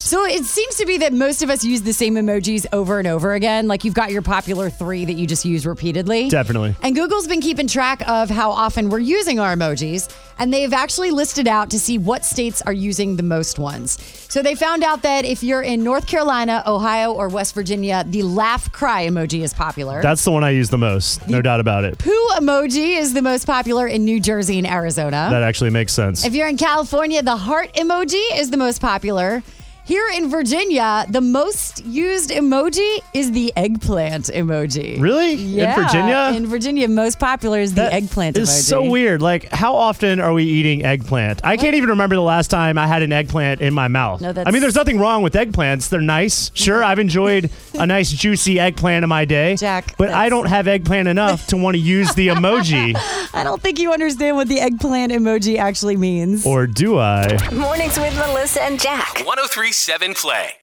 So it seems to be that most of us use the same emojis over and over again. Like you've got your popular 3 that you just use repeatedly. Definitely. And Google's been keeping track of how often we're using our emojis. And they've actually listed out to see what states are using the most ones. So they found out that if you're in North Carolina, Ohio, or West Virginia, the laugh cry emoji is popular. That's the one I use the most. No doubt about it. Poo emoji is the most popular in New Jersey and Arizona. That actually makes sense. If you're in California, the heart emoji is the most popular. Here in Virginia, the most used emoji is the eggplant emoji. Really? Yeah. In Virginia? In Virginia, most popular is the eggplant emoji. It's so weird. Like, how often are we eating eggplant? I can't even remember the last time I had an eggplant in my mouth. No, I mean, there's nothing wrong with eggplants. They're nice. Sure, I've enjoyed a nice juicy eggplant in my day. Jack, but I don't have eggplant enough to want to use the emoji. I don't think you understand what the eggplant emoji actually means. Or do I? Mornings with Melissa and Jack. 103.7 Play.